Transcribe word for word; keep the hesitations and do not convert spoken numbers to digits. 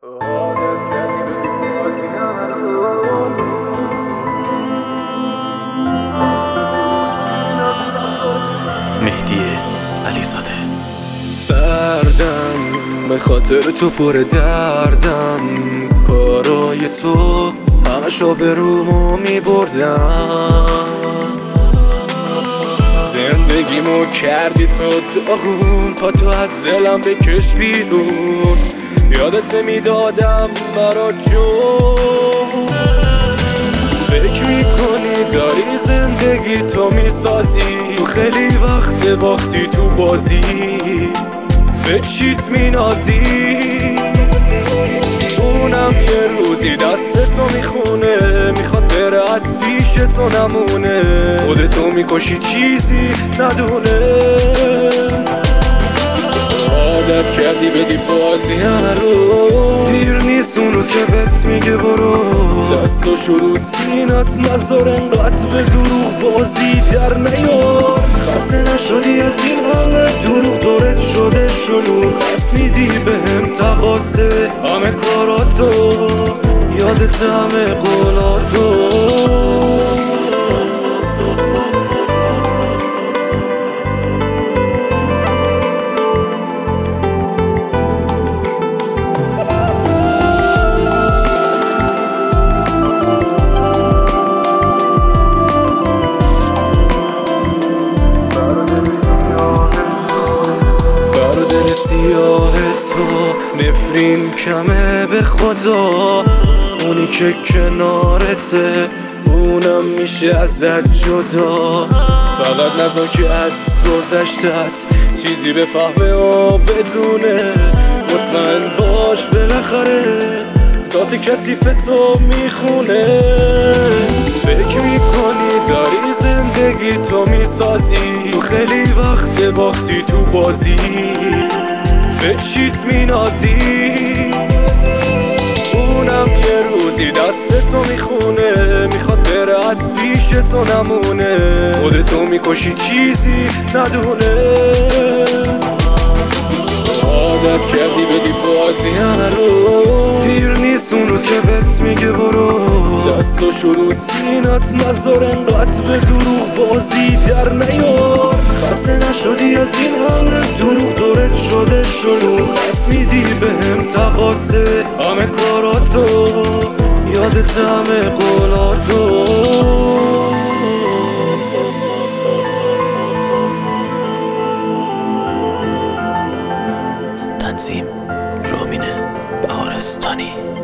عادت کردی بگی بازی نمرو مهدی علیزاده. سردم به خاطر تو پر دردم، کارای تو همشو به رومو می بردم. زندگیمو کردی تو داغون، پا تو از دلم بکش بیرون. یادت میدادم برا جون، فکر میکنی داری زندگی تو میسازی، تو خیلی وقت باختی تو بازی، به چیت مینازی. اونم یه روزی دست تو میخونه، میخواد بره از پیش تو نمونه، خودتو میکشی چیزی ندونه. عادت کردی بدی بازی رو، دیر نیست اون روز که بهت میگه برو. دستاشو رو سینت نذار، انقدر به دروغ بازی در نیار. خسته نشدی از این همه دروغ، دورت شده شلوغ، خست میدی بهم تقاسه همه کاراتو، یادت همه قولاتو. سیاه تو نفرین کمه به خدا، اونی که کنارته اونم میشه ازت جدا. فقط نذار که از گذشتت چیزی به فهمه و بدونه، مطمئن باش بالاخره ذات کثیف تو میخونه. فکر میکنی داری زندگی تو میسازی، تو خیلی وقت باختی تو بازی، به چیت مینازی. اونم یه روزی دست تو میخونه، میخواد بره از پیش تو نمونه، خودتو میکشی چیزی ندونه. عادت کردی بدی بازی رو، دیر نیست اون روز که بهت میگه برو. دستاشو رو سینت نذار، انقدر به دروغ بازی در نیار. خسته نشدی از این همه دروغ، دورت شده شلوغ، خست میدی بهم تقاسه همه کاراتو، یادت همه قولاتو. تنظیم رامین بهارستانی.